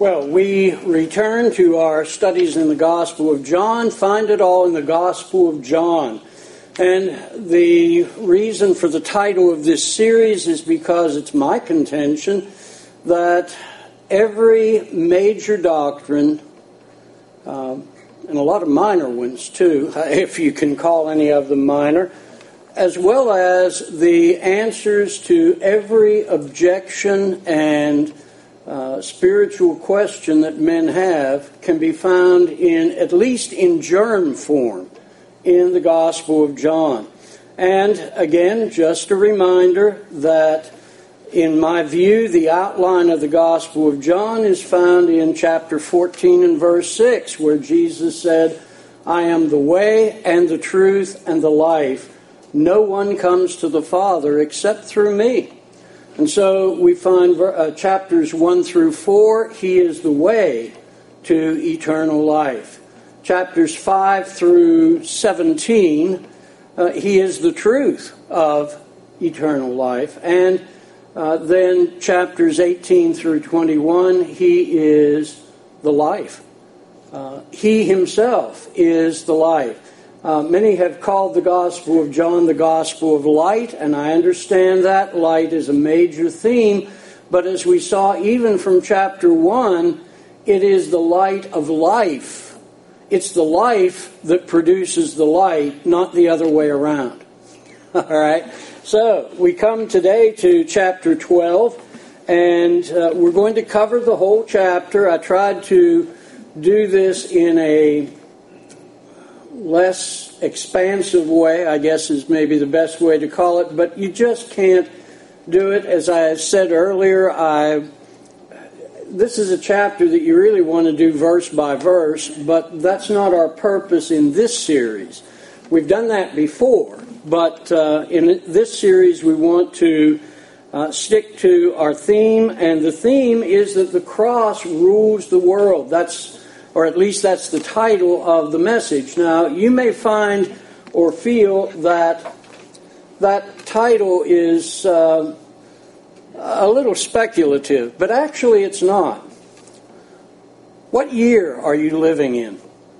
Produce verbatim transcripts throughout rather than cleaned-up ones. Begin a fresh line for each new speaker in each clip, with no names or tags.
Well, we return to our studies in the Gospel of John, find it all in the Gospel of John. And the reason for the title of this series is because it's my contention that every major doctrine, um, and a lot of minor ones too, if you can call any of them minor, as well as the answers to every objection and Uh, spiritual question that men have can be found in, at least in germ form, in the Gospel of John. And again, just a reminder that in my view, the outline of the Gospel of John is found in chapter fourteen and verse six, where Jesus said, "I am the way and the truth and the life. No one comes to the Father except through me." And so we find uh, chapters one through four, He is the way to eternal life. Chapters five through seventeen, uh, He is the truth of eternal life. And uh, then chapters eighteen through twenty-one, He is the life. Uh, he Himself is the life. Uh, many have called the Gospel of John the Gospel of Light, and I understand that. Light is a major theme, but as we saw even from chapter one, it is the light of life. It's the life that produces the light, not the other way around. All right? So, we come today to chapter twelve, and uh, we're going to cover the whole chapter. I tried to do this in a less expansive way, I guess is maybe the best way to call it, but you just can't do it. As I said earlier, I this is a chapter that you really want to do verse by verse, but that's not our purpose in this series. We've done that before, but uh, in this series we want to uh, stick to our theme, and the theme is that the cross rules the world. That's or at least that's the title of the message. Now, you may find or feel that that title is uh, a little speculative, but actually it's not. What year are you living in?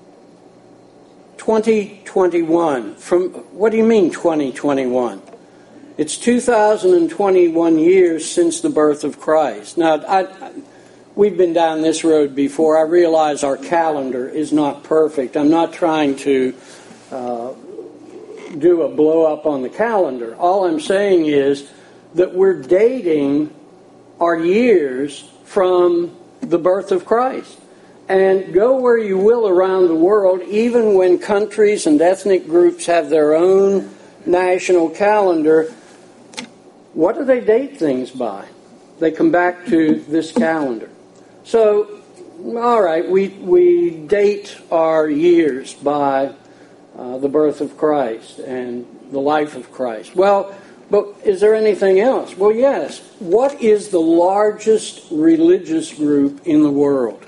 twenty twenty-one. From what do you mean twenty twenty-one? It's two thousand twenty-one years since the birth of Christ. Now, I... I We've been down this road before. I realize our calendar is not perfect. I'm not trying to uh, do a blow up on the calendar. All I'm saying is that we're dating our years from the birth of Christ. And go where you will around the world, even when countries and ethnic groups have their own national calendar, what do they date things by? They come back to this calendar. So, all right, we we date our years by uh, the birth of Christ and the life of Christ. Well, but is there anything else? Well, yes. What is the largest religious group in the world?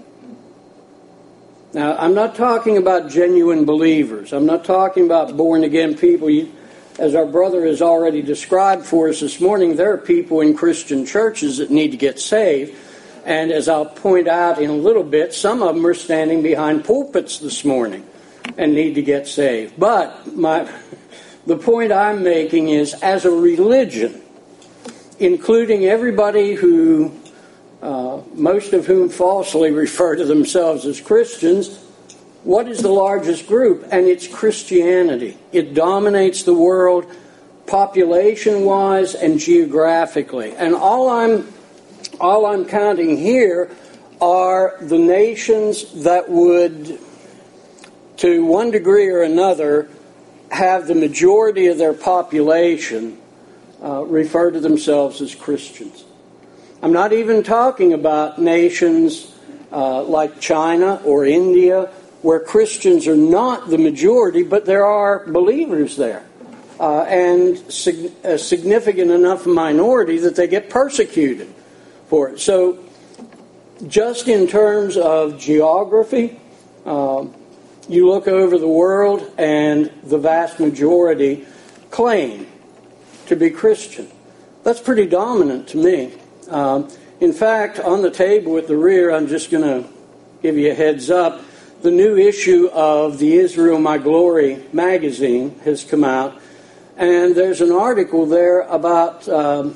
Now, I'm not talking about genuine believers. I'm not talking about born-again people. You, as our brother has already described for us this morning, there are people in Christian churches that need to get saved. And as I'll point out in a little bit, some of them are standing behind pulpits this morning and need to get saved. But my, the point I'm making is, as a religion, including everybody who, uh, most of whom falsely refer to themselves as Christians, what is the largest group? And it's Christianity. It dominates the world population-wise and geographically. And all I'm All I'm counting here are the nations that would, to one degree or another, have the majority of their population uh, refer to themselves as Christians. I'm not even talking about nations uh, like China or India, where Christians are not the majority, but there are believers there. Uh, and sig- a significant enough minority that they get persecuted for it. So, just in terms of geography, uh, you look over the world and the vast majority claim to be Christian. That's pretty dominant to me. Um, In fact, on the table at the rear, I'm just going to give you a heads up, the new issue of the Israel My Glory magazine has come out, and there's an article there about, um,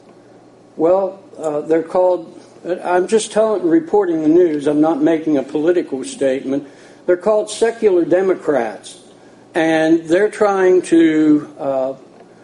well, uh, they're called, I'm just telling, reporting the news, I'm not making a political statement, they're called secular Democrats, and they're trying to uh,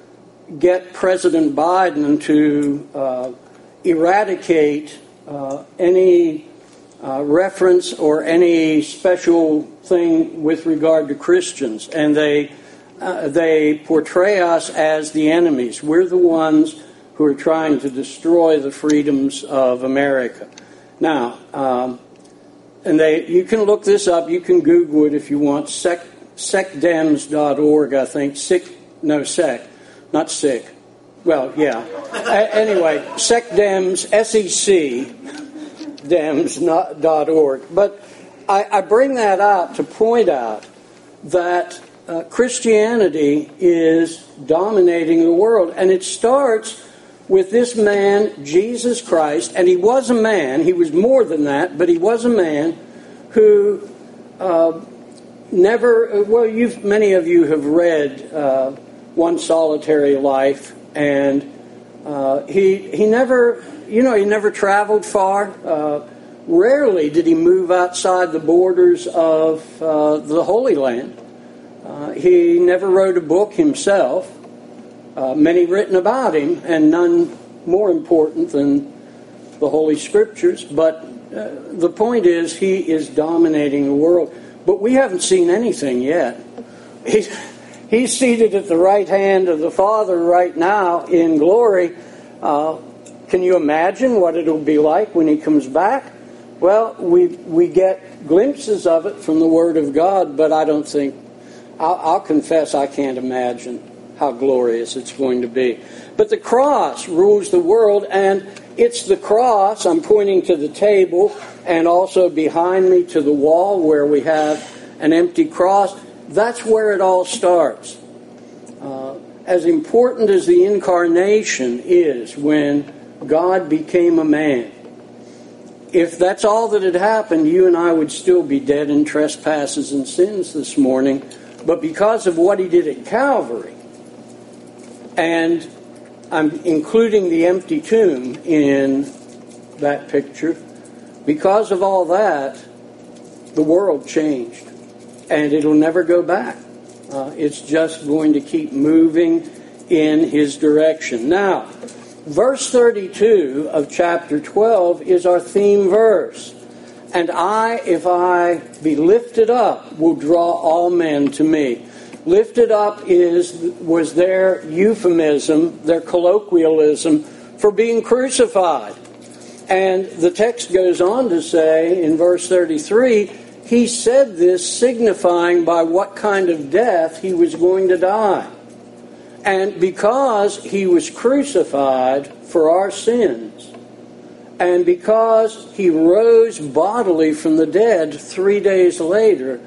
get President Biden to uh, eradicate uh, any uh, reference or any special thing with regard to Christians, and they uh, they portray us as the enemies. We're the ones who are trying to destroy the freedoms of America. Now, um, and they you can look this up. You can Google it if you want. Sec, secdems dot org, I think. Sick, no sec, not sick. Well, yeah. A- anyway, SecDems, S E C, dems dot org. But I, I bring that up to point out that uh, Christianity is dominating the world. And it starts with this man, Jesus Christ. And he was a man. He was more than that. But he was a man who uh, never... Well, you've, many of you have read uh, One Solitary Life. And uh, he he never, you know, he never traveled far. Uh, rarely did he move outside the borders of uh, the Holy Land. Uh, he never wrote a book himself. Uh, many written about him, and none more important than the Holy Scriptures. But uh, the point is, he is dominating the world. But we haven't seen anything yet. He's... He's seated at the right hand of the Father right now in glory. Uh, can you imagine what it'll be like when he comes back? Well, we we get glimpses of it from the Word of God, but I don't think, I'll, I'll confess I can't imagine how glorious it's going to be. But the cross rules the world, and it's the cross, I'm pointing to the table, and also behind me to the wall where we have an empty cross. That's where it all starts. Uh, as important as the incarnation is when God became a man, if that's all that had happened, you and I would still be dead in trespasses and sins this morning. But because of what he did at Calvary, and I'm including the empty tomb in that picture, because of all that, the world changed. And it'll never go back. Uh, it's just going to keep moving in his direction. Now, verse thirty-two of chapter twelve is our theme verse. And I, if I be lifted up, will draw all men to me. Lifted up is was their euphemism, their colloquialism for being crucified. And the text goes on to say in verse thirty-three, he said this signifying by what kind of death he was going to die. And because he was crucified for our sins, and because he rose bodily from the dead three days later,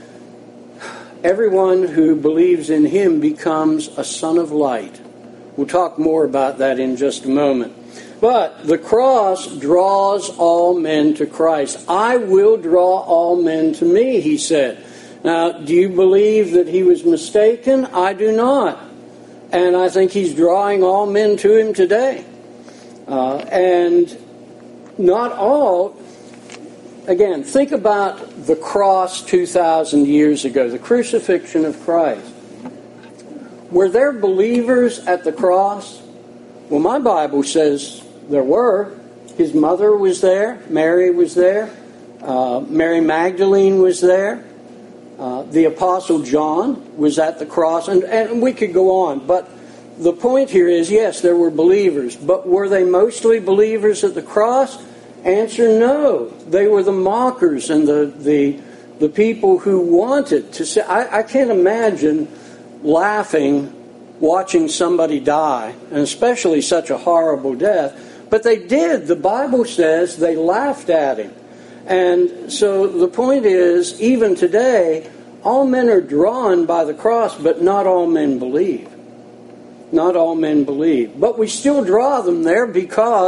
everyone who believes in him becomes a son of light. We'll talk more about that in just a moment. But the cross draws all men to Christ. I will draw all men to me, he said. Now, do you believe that he was mistaken? I do not. And I think he's drawing all men to him today. Uh, and not all, again, think about the cross two thousand years ago, the crucifixion of Christ. Were there believers at the cross? Well, my Bible says there were. His mother was there. Mary was there. Uh, Mary Magdalene was there. Uh, the Apostle John was at the cross. And, and we could go on. But the point here is, yes, there were believers. But were they mostly believers at the cross? Answer, no. They were the mockers and the the, the people who wanted to say, I, I can't imagine laughing watching somebody die, and especially such a horrible death. But they did. The Bible says they laughed at him. And so the point is, even today, all men are drawn by the cross, but not all men believe. Not all men believe. But we still draw them there because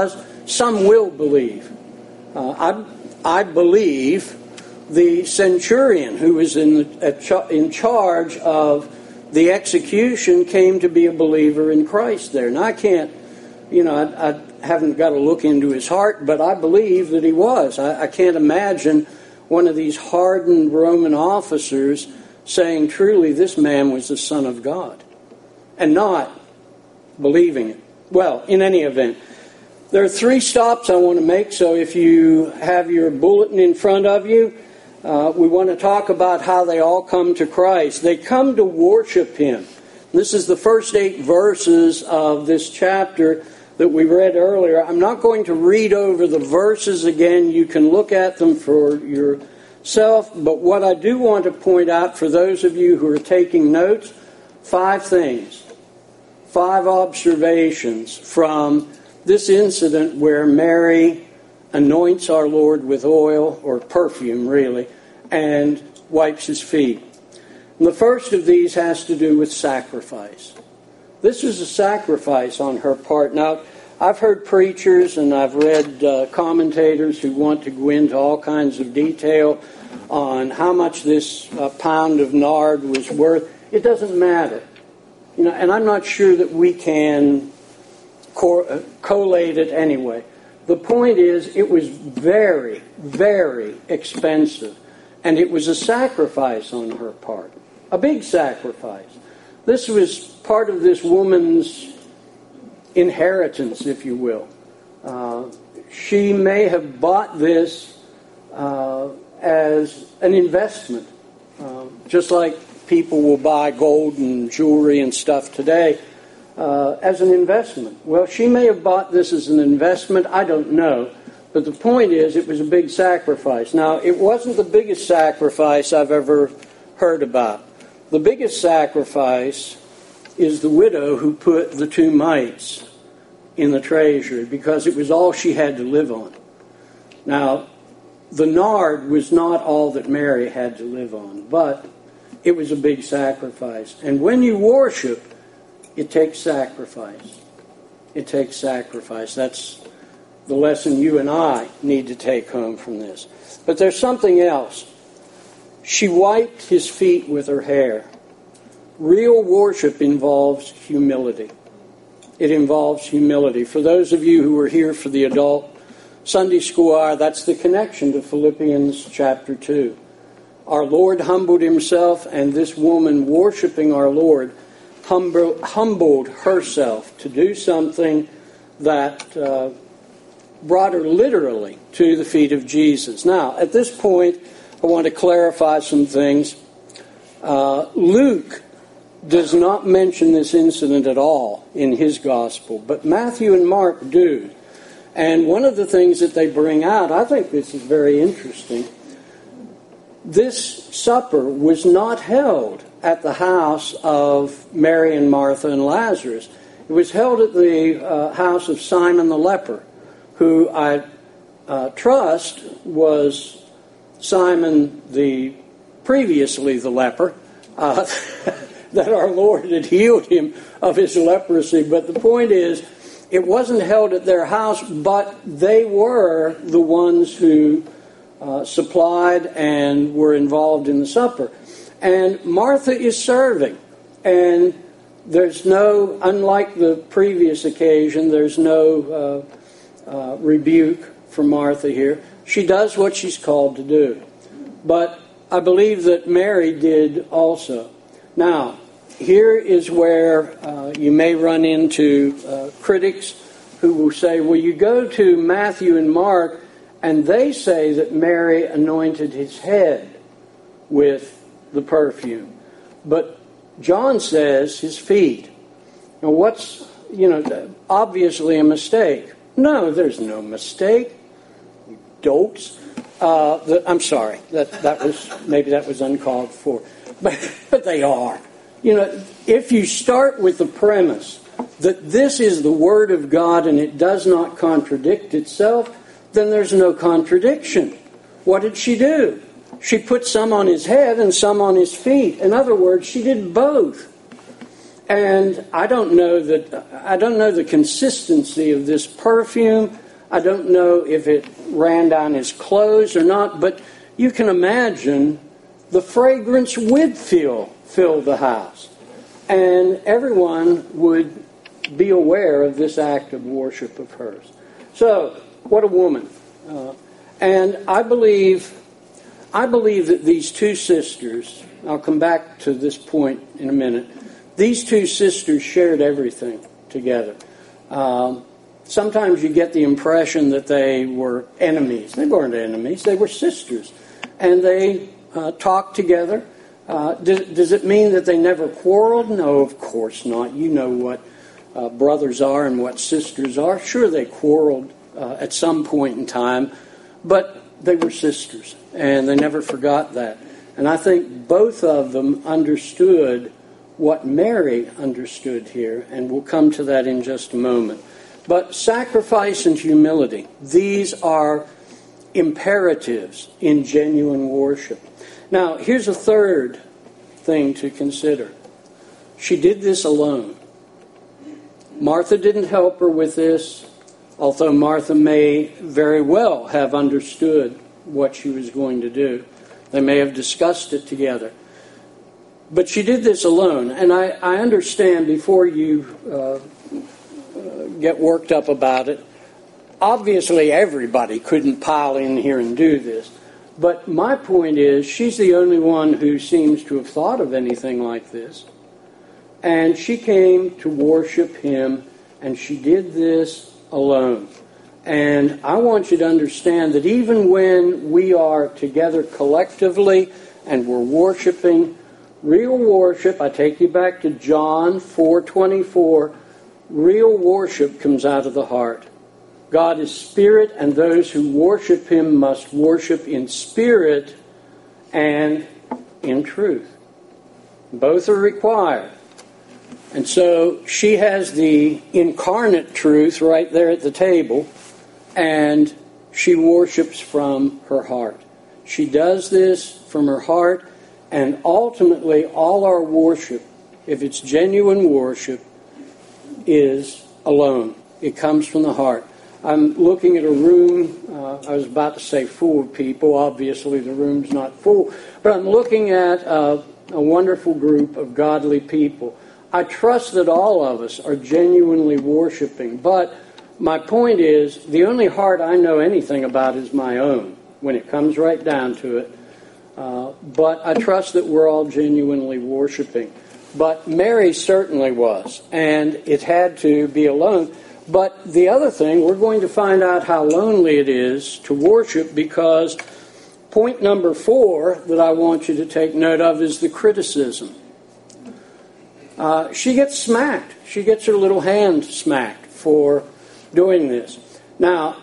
some will believe. Uh, I, I believe the centurion who was in, the, in charge of the execution came to be a believer in Christ there. And I can't, you know, I, I haven't got to look into his heart, but I believe that he was. I, I can't imagine one of these hardened Roman officers saying truly this man was the Son of God and not believing it. Well, in any event, there are three stops I want to make, so if you have your bulletin in front of you, uh, we want to talk about how they all come to Christ. They come to worship Him. This is the first eight verses of this chapter that we read earlier. I'm not going to read over the verses again. You can look at them for yourself. But what I do want to point out for those of you who are taking notes, five things, five observations from this incident where Mary anoints our Lord with oil, or perfume really, and wipes His feet. And the first of these has to do with sacrifice. This was a sacrifice on her part. Now, I've heard preachers and I've read uh, commentators who want to go into all kinds of detail on how much this uh, pound of nard was worth. It doesn't matter. You know, and I'm not sure that we can cor- uh, collate it anyway. The point is, it was very, very expensive. And it was a sacrifice on her part. A big sacrifice. This was part of this woman's inheritance, if you will. Uh, she may have bought this uh, as an investment. Uh, just like people will buy gold and jewelry and stuff today uh, as an investment. Well, she may have bought this as an investment. I don't know. But the point is, it was a big sacrifice. Now, it wasn't the biggest sacrifice I've ever heard about. The biggest sacrifice is the widow who put the two mites in the treasury because it was all she had to live on. Now, the nard was not all that Mary had to live on, but it was a big sacrifice. And when you worship, it takes sacrifice. It takes sacrifice. That's the lesson you and I need to take home from this. But there's something else. She wiped His feet with her hair. Real worship involves humility. It involves humility. For those of you who were here for the adult Sunday school hour, that's the connection to Philippians chapter two. Our Lord humbled Himself, and this woman worshiping our Lord humble, humbled herself to do something that uh, brought her literally to the feet of Jesus. Now, at this point, I want to clarify some things. Uh, Luke does not mention this incident at all in his gospel, but Matthew and Mark do. And one of the things that they bring out, I think this is very interesting, this supper was not held at the house of Mary and Martha and Lazarus. It was held at the uh, house of Simon the leper, who I uh, trust was Simon the previously the leper, uh, that our Lord had healed him of his leprosy. But the point is, it wasn't held at their house, but they were the ones who uh, supplied and were involved in the supper. And Martha is serving, and there's no, unlike the previous occasion, there's no uh, uh, rebuke for Martha here. She does what she's called to do. But I believe that Mary did also. Now, here is where uh, you may run into uh, critics who will say, well, you go to Matthew and Mark, and they say that Mary anointed his head with the perfume. But John says his feet. Now, what's, you know, obviously a mistake. No, there's no mistake. You dolts. Uh, the, I'm sorry. That that was maybe that was uncalled for, but but they are. You know, if you start with the premise that this is the Word of God and it does not contradict itself, then there's no contradiction. What did she do? She put some on his head and some on his feet. In other words, she did both. And I don't know that I don't know the consistency of this perfume. I don't know if it ran down his clothes or not, but you can imagine the fragrance would fill, fill the house. And everyone would be aware of this act of worship of hers. So, what a woman. Uh, and I believe, I believe that these two sisters, I'll come back to this point in a minute, these two sisters shared everything together. Um, sometimes you get the impression that they were enemies. They weren't enemies, they were sisters. And they uh, talked together. Uh, does, does it mean that they never quarreled? No, of course not. You know what uh, brothers are and what sisters are. Sure, they quarreled uh, at some point in time, but they were sisters, and they never forgot that. And I think both of them understood what Mary understood here, and we'll come to that in just a moment. But sacrifice and humility, these are imperatives in genuine worship. Now, here's a third thing to consider. She did this alone. Martha didn't help her with this, although Martha may very well have understood what she was going to do. They may have discussed it together. But she did this alone, and I, I understand before you uh, uh, get worked up about it, obviously everybody couldn't pile in here and do this. But my point is, she's the only one who seems to have thought of anything like this. And she came to worship him, and she did this alone. And I want you to understand that even when we are together collectively and we're worshiping, real worship, I take you back to John four twenty-four, real worship comes out of the heart. God is spirit, and those who worship him must worship in spirit and in truth. Both are required. And so she has the incarnate truth right there at the table, and she worships from her heart. She does this from her heart, and ultimately all our worship, if it's genuine worship, is alone. It comes from the heart. I'm looking at a room, uh, I was about to say full of people, obviously the room's not full, but I'm looking at uh, a wonderful group of godly people. I trust that all of us are genuinely worshiping, but my point is, the only heart I know anything about is my own, when it comes right down to it. Uh, but I trust that we're all genuinely worshiping. But Mary certainly was, and it had to be alone. But the other thing, we're going to find out how lonely it is to worship, because point number four that I want you to take note of is the criticism. Uh, she gets smacked. She gets her little hand smacked for doing this. Now,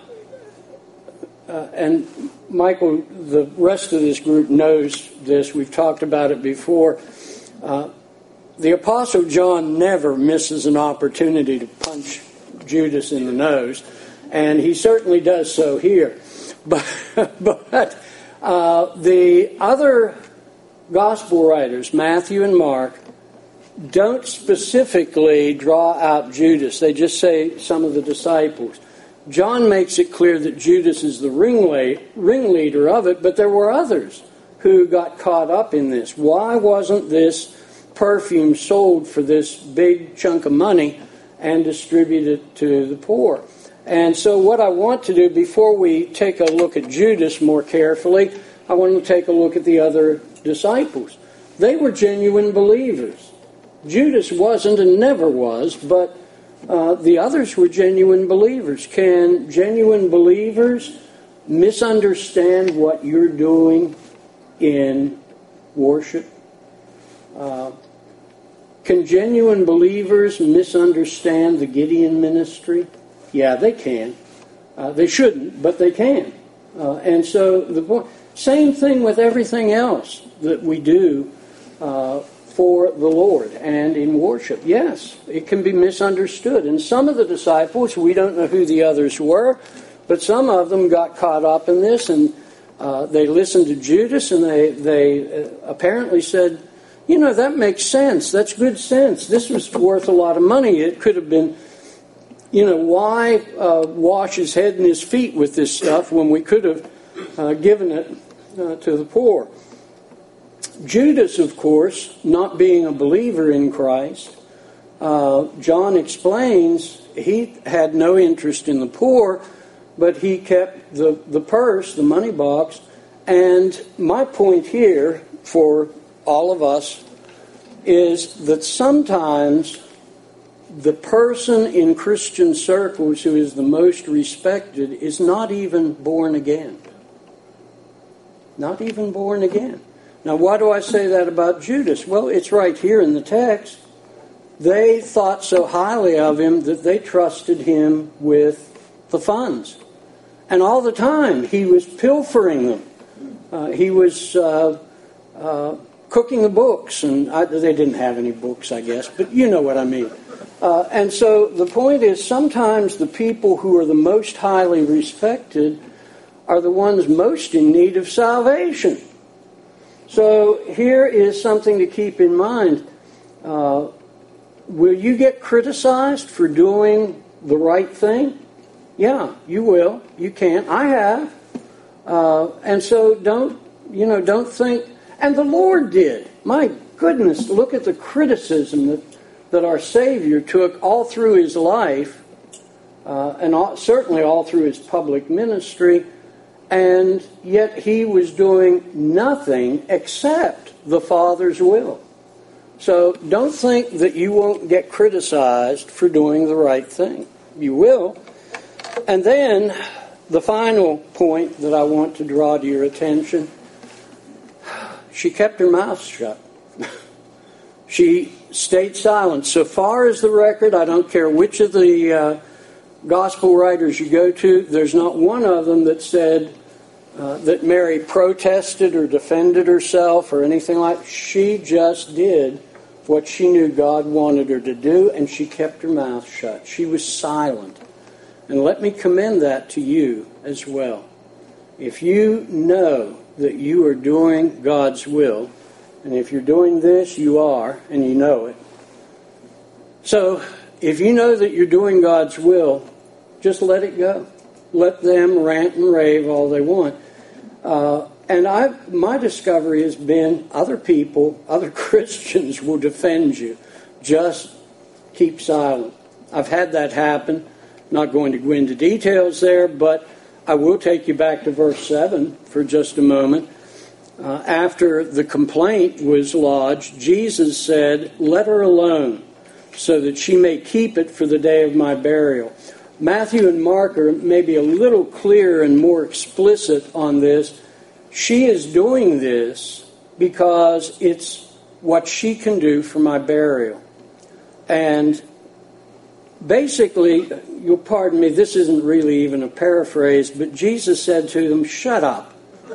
uh, and Michael, the rest of this group knows this. We've talked about it before. Uh, the Apostle John never misses an opportunity to punch Judas in the nose, and he certainly does so here. But, but uh, the other gospel writers, Matthew and Mark, don't specifically draw out Judas. They just say some of the disciples. John makes it clear that Judas is the ringleader of it, but there were others who got caught up in this. Why wasn't this perfume sold for this big chunk of money and distributed to the poor? And so what I want to do before we take a look at Judas more carefully, I want to take a look at the other disciples. They were genuine believers. Judas wasn't and never was, but uh, the others were genuine believers. Can genuine believers misunderstand what you're doing in worship? Uh, can genuine believers misunderstand the Gideon ministry? Yeah, they can. Uh, they shouldn't, but they can. Uh, and so the point, same thing with everything else that we do uh, for the Lord and in worship. Yes, it can be misunderstood. And some of the disciples, we don't know who the others were, but some of them got caught up in this, and uh, they listened to Judas, and they, they uh, apparently said, you know, that makes sense. That's good sense. This was worth a lot of money. It could have been you know, why uh, wash his head and his feet with this stuff when we could have uh, given it uh, to the poor? Judas, of course, not being a believer in Christ, uh, John explains he had no interest in the poor, but he kept the, the purse, the money box. And my point here for all of us is that sometimes the person in Christian circles who is the most respected is not even born again. Not even born again. Now, why do I say that about Judas? Well, it's right here in the text. They thought so highly of him that they trusted him with the funds. And all the time, he was pilfering them. Uh, he was uh, uh, cooking the books. And I, they didn't have any books, I guess, but you know what I mean. Uh, and so the point is, sometimes the people who are the most highly respected are the ones most in need of salvation. So here is something to keep in mind. Uh, will you get criticized for doing the right thing? Yeah, you will. You can. I have. Uh, and so don't, you know, don't think. And the Lord did. My goodness, look at the criticism that, that our Savior took all through his life, uh, and all, certainly all through his public ministry. And yet he was doing nothing except the Father's will. So don't think that you won't get criticized for doing the right thing. You will. And then the final point that I want to draw to your attention, she kept her mouth shut. She stayed silent. So far as the record, I don't care which of the uh, gospel writers you go to, there's not one of them that said uh, that Mary protested or defended herself or anything like that. She just did what she knew God wanted her to do, and she kept her mouth shut. She was silent. And let me commend that to you as well. If you know that you are doing God's will, and if you're doing this, you are, and you know it. So, if you know that you're doing God's will, just let it go. Let them rant and rave all they want. Uh, and I, my discovery has been other people, other Christians will defend you. Just keep silent. I've had that happen. Not going to go into details there, but I will take you back to verse seven for just a moment. Uh, after the complaint was lodged, Jesus said, "Let her alone, so that she may keep it for the day of my burial." Matthew and Mark are maybe a little clearer and more explicit on this. She is doing this because it's what she can do for my burial. And basically, you'll pardon me, this isn't really even a paraphrase, but Jesus said to them, "Shut up.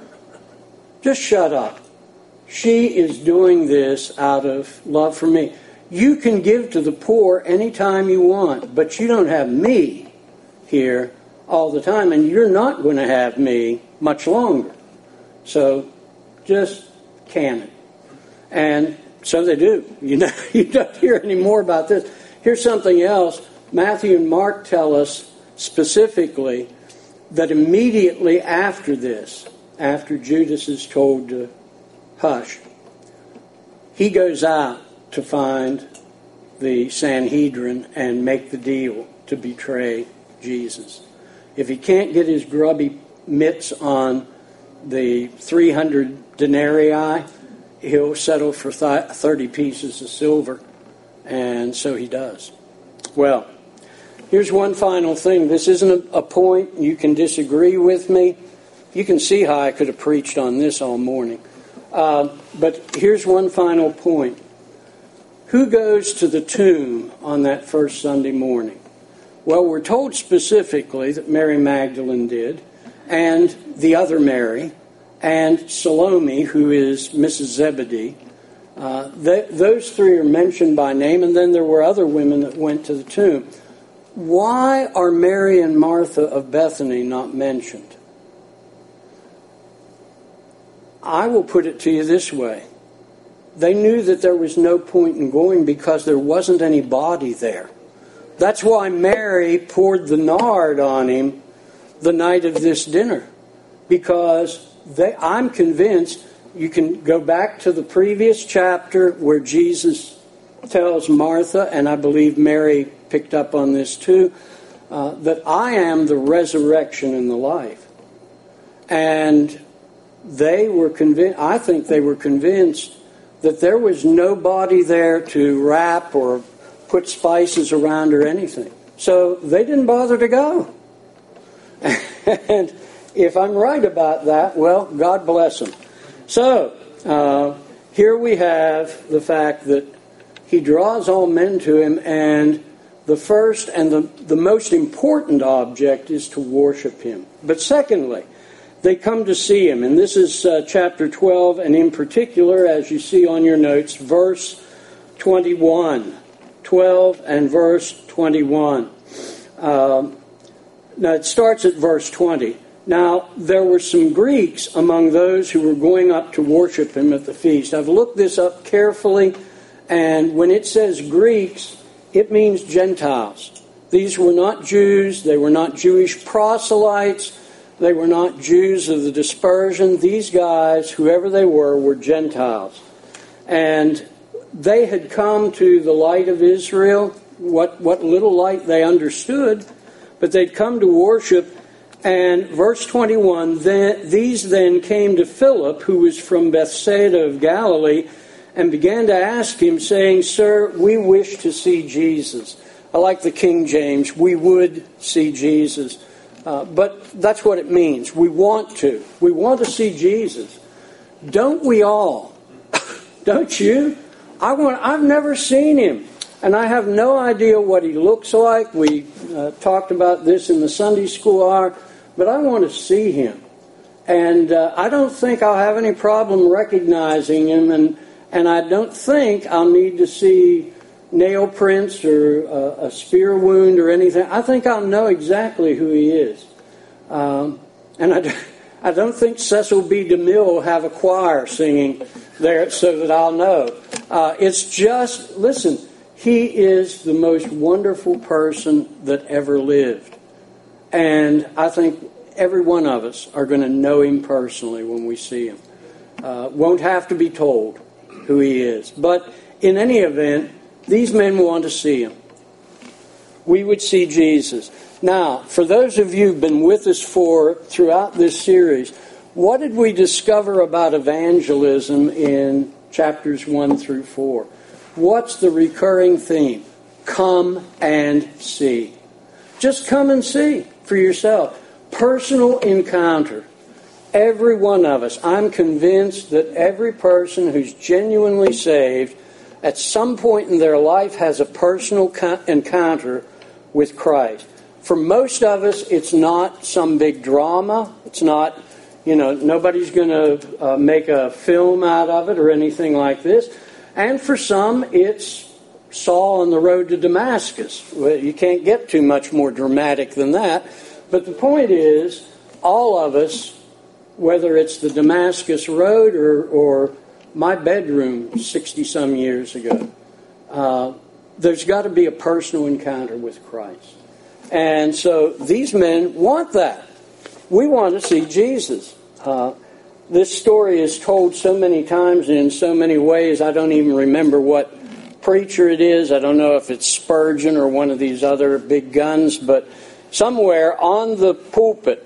Just shut up. She is doing this out of love for me. You can give to the poor anytime you want, but you don't have me here all the time, and you're not going to have me much longer. So just can it." And so they do. You know, you don't hear any more about this. Here's something else. Matthew and Mark tell us specifically that immediately after this, after Judas is told to hush, he goes out to find the Sanhedrin and make the deal to betray Jesus. If he can't get his grubby mitts on the three hundred denarii, he'll settle for thirty pieces of silver, and so he does. Well, here's one final thing. This isn't a point. You can disagree with me. You can see how I could have preached on this all morning. Uh, but here's one final point. Who goes to the tomb on that first Sunday morning? Well, we're told specifically that Mary Magdalene did, and the other Mary, and Salome, who is Missus Zebedee. Uh, th- those three are mentioned by name, and then there were other women that went to the tomb. Why are Mary and Martha of Bethany not mentioned? I will put it to you this way. They knew that there was no point in going because there wasn't any body there. That's why Mary poured the nard on him the night of this dinner. Because they, I'm convinced, you can go back to the previous chapter where Jesus tells Martha, and I believe Mary picked up on this too, uh, that I am the resurrection and the life. And they were convinced, I think they were convinced that there was nobody there to wrap or put spices around or anything. So they didn't bother to go. And if I'm right about that, well, God bless them. So, uh, here we have the fact that he draws all men to him, and the first and the, the most important object is to worship him. But secondly, they come to see him, and this is uh, chapter twelve, and in particular, as you see on your notes, verse twenty-one. twelve and verse twenty-one. Um, now, it starts at verse twenty. Now, there were some Greeks among those who were going up to worship him at the feast. I've looked this up carefully, and when it says Greeks, it means Gentiles. These were not Jews. They were not Jewish proselytes. They were not Jews of the dispersion. These guys, whoever they were, were Gentiles. And they had come to the light of Israel, what, what little light they understood, but they'd come to worship. And verse twenty-one, then, these then came to Philip, who was from Bethsaida of Galilee, and began to ask him, saying, Sir, we wish to see Jesus. I like the King James, we would see Jesus. Uh, but that's what it means. We want to. We want to see Jesus. Don't we all? Don't you? I want. I've never seen him. And I have no idea what he looks like. We uh, talked about this in the Sunday school hour. But I want to see him. And uh, I don't think I'll have any problem recognizing him. And, and I don't think I'll need to see nail prints or uh, a spear wound or anything. I think I'll know exactly who he is. Um, and I, I don't think Cecil B. DeMille will have a choir singing there so that I'll know. Uh, it's just, listen, he is the most wonderful person that ever lived. And I think every one of us are going to know him personally when we see him. Uh, won't have to be told who he is. But in any event, these men want to see him. We would see Jesus. Now, for those of you who've been with us for throughout this series, what did we discover about evangelism in chapters one through four? What's the recurring theme? Come and see. Just come and see for yourself. Personal encounter. Every one of us. I'm convinced that every person who's genuinely saved at some point in their life has a personal co- encounter with Christ. For most of us, it's not some big drama. It's not, you know, nobody's going to uh, make a film out of it or anything like this. And for some, it's Saul on the road to Damascus. Well, you can't get too much more dramatic than that. But the point is, all of us, whether it's the Damascus Road or, or my bedroom sixty-some years ago, uh, there's got to be a personal encounter with Christ. And so these men want that. We want to see Jesus. Uh, this story is told so many times and in so many ways, I don't even remember what preacher it is. I don't know if it's Spurgeon or one of these other big guns, but somewhere on the pulpit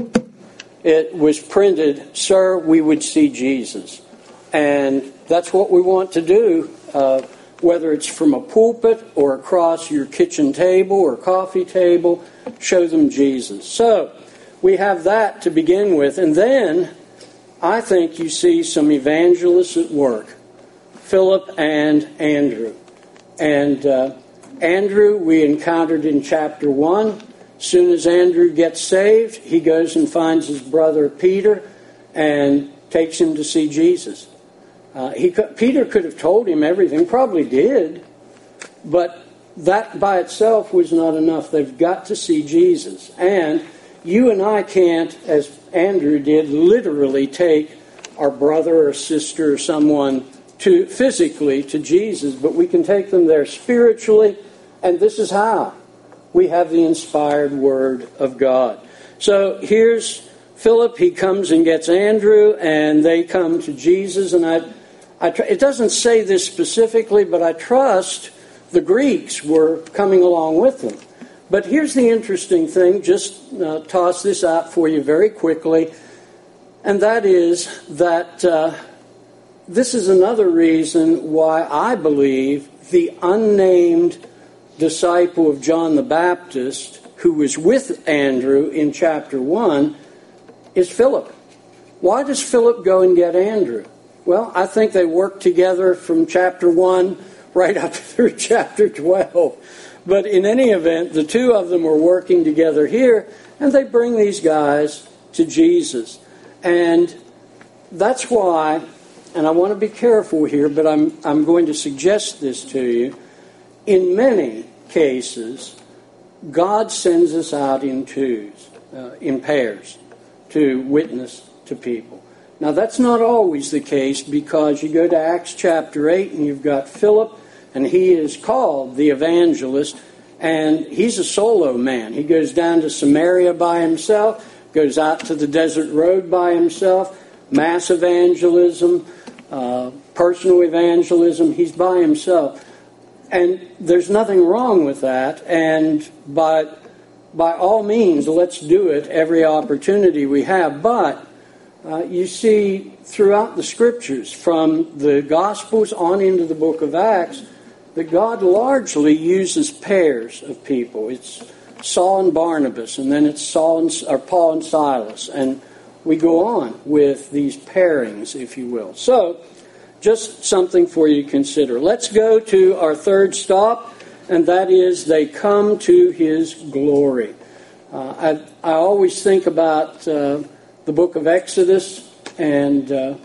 it was printed, Sir, we would see Jesus. And that's what we want to do, uh, whether it's from a pulpit or across your kitchen table or coffee table, show them Jesus. So we have that to begin with. And then I think you see some evangelists at work, Philip and Andrew. And uh, Andrew we encountered in chapter one. As soon as Andrew gets saved, he goes and finds his brother Peter and takes him to see Jesus. Uh, he Peter could have told him everything, probably did, but that by itself was not enough. They've got to see Jesus. And you and I can't, as Andrew did, literally take our brother or sister or someone to physically to Jesus, but we can take them there spiritually, and this is how. we have the inspired Word of God. So here's Philip. He comes and gets Andrew, and they come to Jesus. And I, I, it doesn't say this specifically, but I trust the Greeks were coming along with them. But here's the interesting thing. Just uh, toss this out for you very quickly. And that is that uh, this is another reason why I believe the unnamed disciple of John the Baptist, who was with Andrew in chapter one, is Philip. Why does Philip go and get Andrew? Well, I think they worked together from chapter one right up through chapter twelve. But in any event, the two of them were working together here, and they bring these guys to Jesus. And that's why, and I want to be careful here, but I'm I'm going to suggest this to you. In many cases, God sends us out in twos, uh, in pairs, to witness to people. Now, that's not always the case, because you go to Acts chapter eight, and you've got Philip, and he is called the evangelist, and he's a solo man. He goes down to Samaria by himself, goes out to the desert road by himself, mass evangelism, uh, personal evangelism. He's by himself. And there's nothing wrong with that. And by, by all means, let's do it every opportunity we have. But uh, you see throughout the Scriptures, from the Gospels on into the book of Acts, that God largely uses pairs of people. It's Saul and Barnabas, and then it's Saul and, or Paul and Silas, and we go on with these pairings, if you will. So, just something for you to consider. Let's go to our third stop, and that is they come to His glory. Uh, I, I always think about uh, the book of Exodus and uh,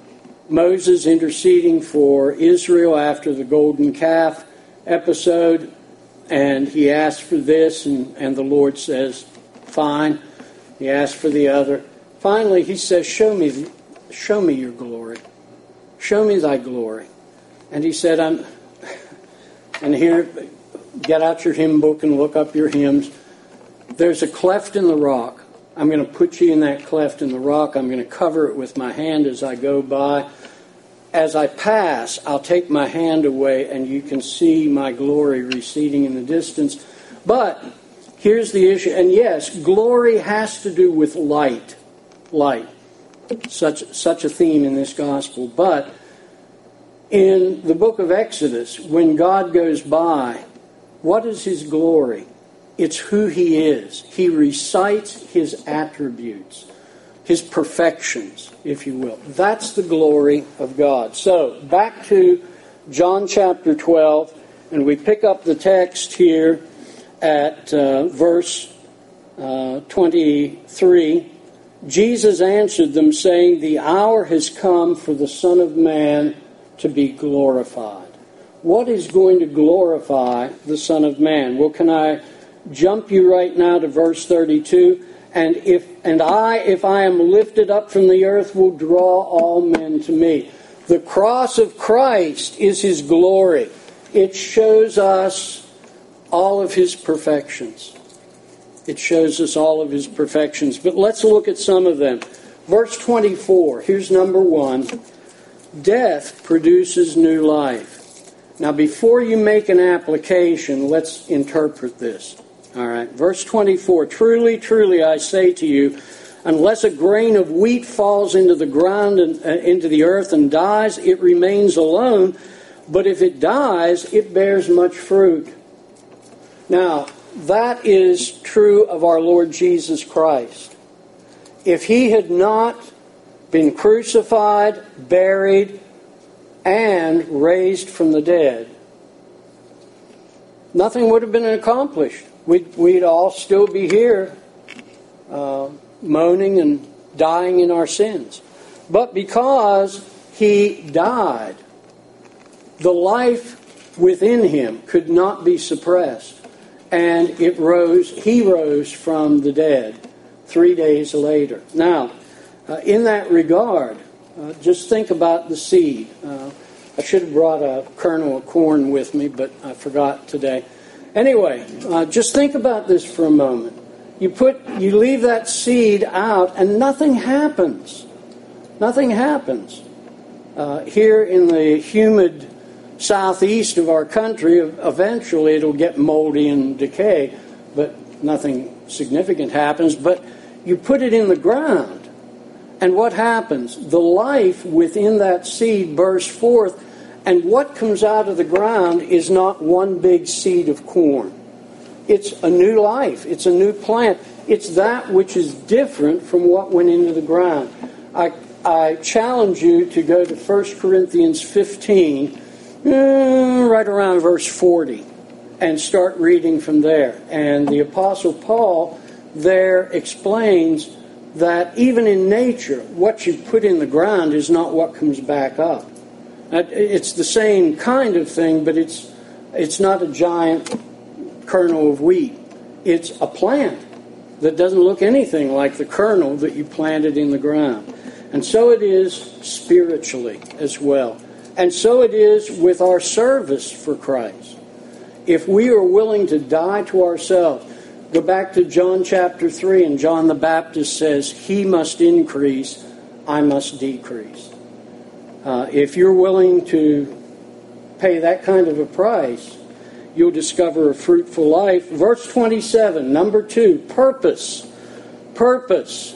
Moses interceding for Israel after the golden calf episode. And he asked for this, and, and the Lord says, fine. He asked for the other. Finally, he says, show me, show me your glory. Show me thy glory. And he said, I'm, and here, get out your hymn book and look up your hymns. There's a cleft in the rock. I'm going to put you in that cleft in the rock. I'm going to cover it with my hand as I go by. As I pass, I'll take my hand away, and you can see my glory receding in the distance. But here's the issue. And yes, glory has to do with light. Light. Such, such a theme in this gospel. But in the book of Exodus, when God goes by, what is His glory? It's who He is. He recites His attributes, His perfections, if you will. That's the glory of God. So, back to John chapter twelve, and we pick up the text here at uh, verse uh, twenty-three. Jesus answered them, saying, the hour has come for the Son of Man to be glorified. What is going to glorify the Son of Man? Well, can I jump you right now to verse thirty-two? And if and I, if I am lifted up from the earth, will draw all men to me. The cross of Christ is His glory. It shows us all of His perfections. It shows us all of His perfections. But let's look at some of them. Verse twenty-four, here's number one. Death produces new life. Now, before you make an application, let's interpret this. All right, verse twenty-four, truly, truly, I say to you, unless a grain of wheat falls into the ground and uh, into the earth and dies, it remains alone. But if it dies, it bears much fruit. Now, that is true of our Lord Jesus Christ. If He had not been crucified, buried, and raised from the dead, nothing would have been accomplished. We'd, we'd all still be here uh, moaning and dying in our sins. But because He died, the life within Him could not be suppressed. And it rose, He rose from the dead three days later. Now, uh, in that regard, uh, just think about the seed. Uh, I should have brought a kernel of corn with me, but I forgot today. Anyway, uh, just think about this for a moment. You put, you leave that seed out, and nothing happens. Nothing happens. Uh, here in the humid southeast of our country, eventually it'll get moldy and decay, but nothing significant happens. But you put it in the ground, and what happens? The life within that seed bursts forth, and what comes out of the ground is not one big seed of corn. It's a new life. It's a new plant. It's that which is different from what went into the ground. I, I challenge you to go to First Corinthians fifteen, right around verse forty, and start reading from there. And the Apostle Paul there explains that even in nature, what you put in the ground is not what comes back up. It's the same kind of thing, but it's it's not a giant kernel of wheat. It's a plant that doesn't look anything like the kernel that you planted in the ground. And so it is spiritually as well. And so it is with our service for Christ. If we are willing to die to ourselves, go back to John chapter three, and John the Baptist says, "He must increase, I must decrease." Uh, if you're willing to pay that kind of a price, you'll discover a fruitful life. Verse twenty-seven, number two, purpose. Purpose.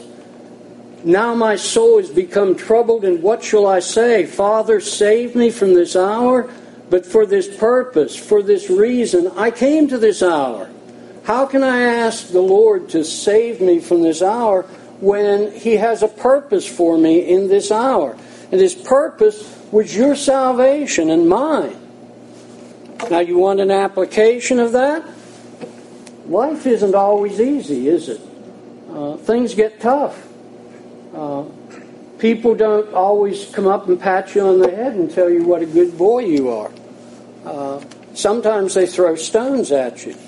Now my soul has become troubled, and what shall I say? Father, save me from this hour. But for this purpose, for this reason, I came to this hour. How can I ask the Lord to save me from this hour when He has a purpose for me in this hour? And His purpose was your salvation and mine. Now, you want an application of that? Life isn't always easy, is it? Uh, things get tough. Uh, people don't always come up and pat you on the head and tell you what a good boy you are. Uh, sometimes they throw stones at you.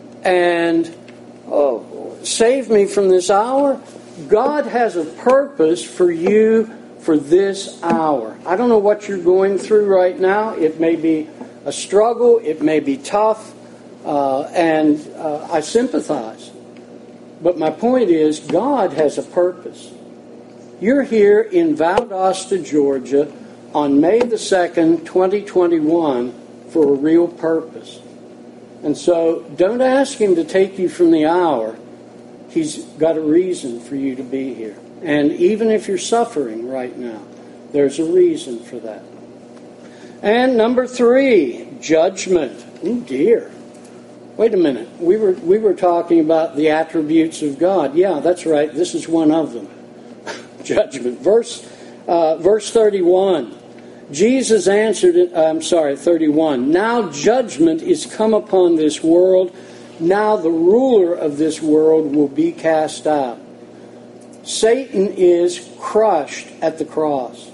And, oh, save me from this hour. God has a purpose for you for this hour. I don't know what you're going through right now. It may be a struggle. It may be tough. Uh, and uh, I sympathize. But my point is, God has a purpose. You're here in Valdosta, Georgia, on May the second, twenty twenty-one, for a real purpose. And so, don't ask Him to take you from the hour. He's got a reason for you to be here. And even if you're suffering right now, there's a reason for that. And number three, judgment. Oh dear. Wait a minute. We were we were talking about the attributes of God. Yeah, that's right. This is one of them. Judgment. Verse uh, verse thirty-one. Jesus answered it, I'm sorry, thirty-one. Now judgment is come upon this world. Now the ruler of this world will be cast out. Satan is crushed at the cross.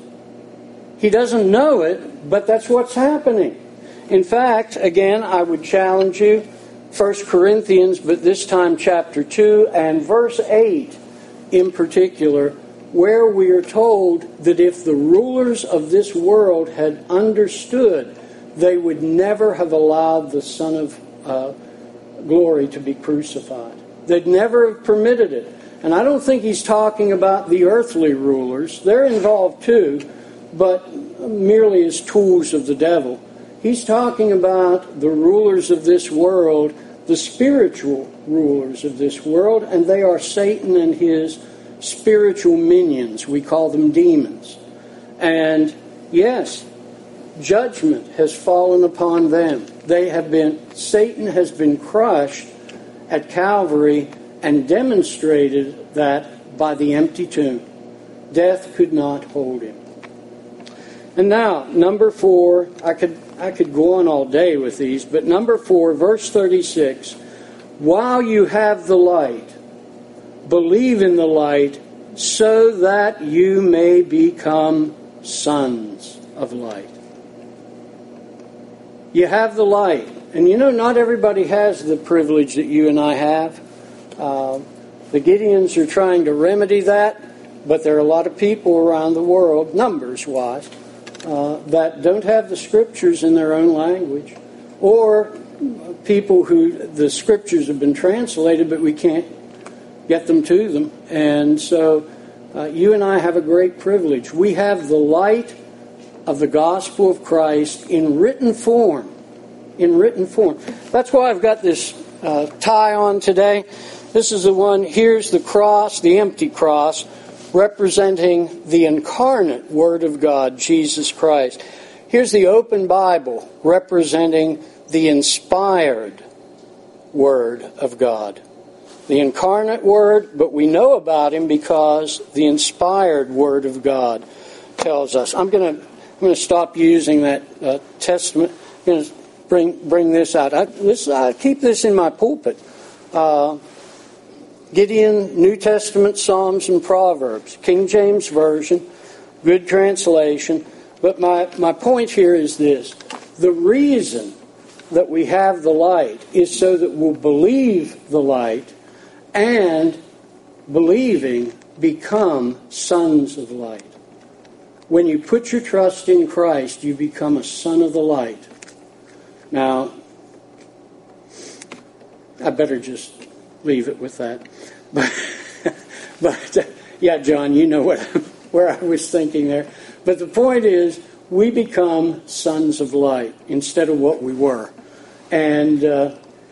He doesn't know it, but that's what's happening. In fact, again, I would challenge you, First Corinthians, but this time chapter two and verse eight in particular, where we are told that if the rulers of this world had understood, they would never have allowed the Son of uh, Glory to be crucified. They'd never have permitted it. And I don't think he's talking about the earthly rulers. They're involved too, but merely as tools of the devil. He's talking about the rulers of this world, the spiritual rulers of this world, and they are Satan and his spiritual minions. We call them demons. And yes, judgment has fallen upon them. They have been, Satan has been crushed at Calvary and demonstrated that by the empty tomb. Death could not hold him. And now, number four, I could I could go on all day with these, but number four, verse thirty-six, while you have the light, believe in the light, so that you may become sons of light. You have the light. And you know, not everybody has the privilege that you and I have. Uh, the Gideons are trying to remedy that, but there are a lot of people around the world, numbers-wise, uh, that don't have the Scriptures in their own language. Or people who the scriptures have been translated, but we can't get them to them. And so uh, you and I have a great privilege. We have the light of the gospel of Christ in written form. In written form. That's why I've got this uh, tie on today. This is the one, here's the cross, the empty cross, representing the incarnate Word of God, Jesus Christ. Here's the open Bible, representing the inspired Word of God. The incarnate Word, but we know about Him because the inspired Word of God tells us. I'm going to I'm going to stop using that uh, Testament. I'm going to bring bring this out. I, this, I keep this in my pulpit. Uh, Gideon, New Testament, Psalms, and Proverbs. King James Version, good translation. But my, my point here is this. The reason that we have the light is so that we'll believe the light and, believing, become sons of light. When you put your trust in Christ, you become a son of the light. Now, I better just leave it with that. But, but uh, yeah, John, you know what where I was thinking there. But the point is, we become sons of light instead of what we were. And uh,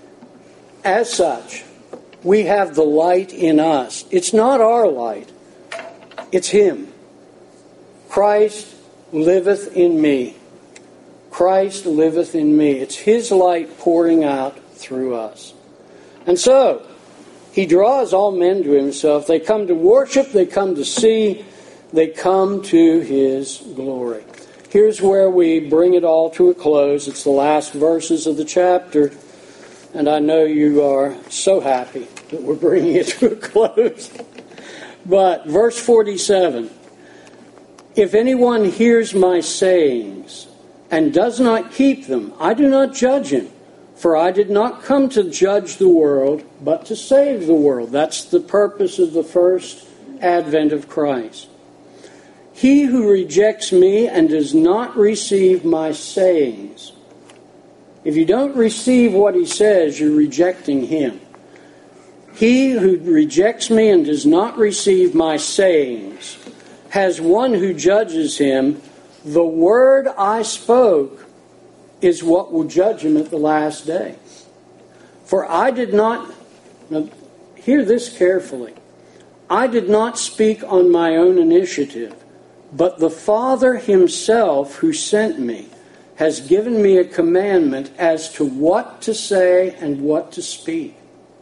as such, we have the light in us. It's not our light. It's Him. Christ liveth in me. Christ liveth in me. It's His light pouring out through us. And so, He draws all men to Himself. They come to worship, they come to see, they come to His glory. Here's where we bring it all to a close. It's the last verses of the chapter. And I know you are so happy that we're bringing it to a close. But verse forty-seven. If anyone hears my sayings and does not keep them, I do not judge him. For I did not come to judge the world, but to save the world. That's the purpose of the first advent of Christ. He who rejects me and does not receive my sayings. If you don't receive what He says, you're rejecting Him. He who rejects me and does not receive my sayings has one who judges him. The word I spoke is what will judge him at the last day. For I did not, now hear this carefully, I did not speak on my own initiative, but the Father Himself who sent me has given me a commandment as to what to say and what to speak.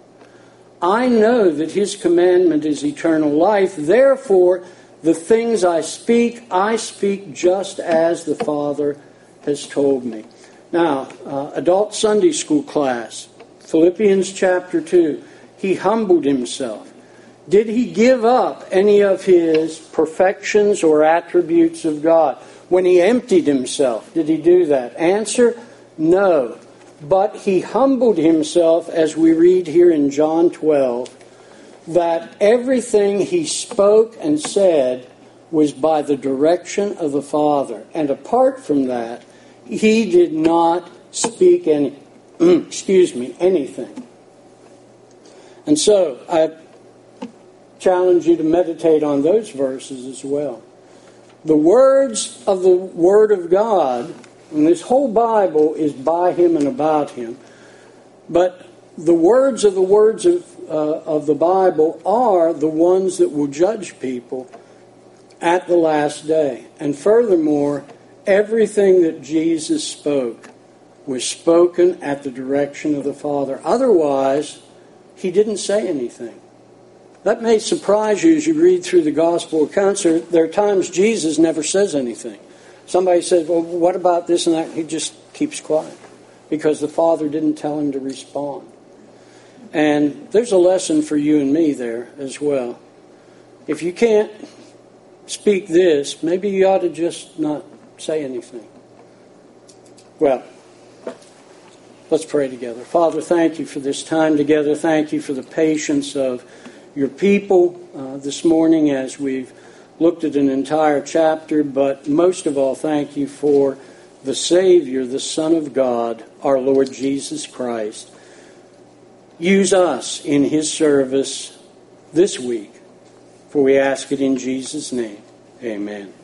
I know that His commandment is eternal life, therefore the things I speak, I speak just as the Father has told me. Now, uh, adult Sunday school class, Philippians chapter two. He humbled Himself. Did He give up any of His perfections or attributes of God? When He emptied Himself, did He do that? Answer, no. But He humbled Himself, as we read here in John twelve, that everything He spoke and said was by the direction of the Father. And apart from that, He did not speak any, excuse me, anything. And so, I challenge you to meditate on those verses as well. The words of the Word of God, and this whole Bible is by Him and about Him, but the words of the words of Uh, of the Bible are the ones that will judge people at the last day. And furthermore, everything that Jesus spoke was spoken at the direction of the Father. Otherwise, He didn't say anything. That may surprise you as you read through the Gospel accounts. There, there are times Jesus never says anything. Somebody says, well, what about this and that? He just keeps quiet because the Father didn't tell Him to respond. And there's a lesson for you and me there as well. If you can't speak this, maybe you ought to just not say anything. Well, let's pray together. Father, thank You for this time together. Thank You for the patience of Your people uh, this morning as we've looked at an entire chapter. But most of all, thank You for the Savior, the Son of God, our Lord Jesus Christ, use us in His service this week, for we ask it in Jesus' name. Amen.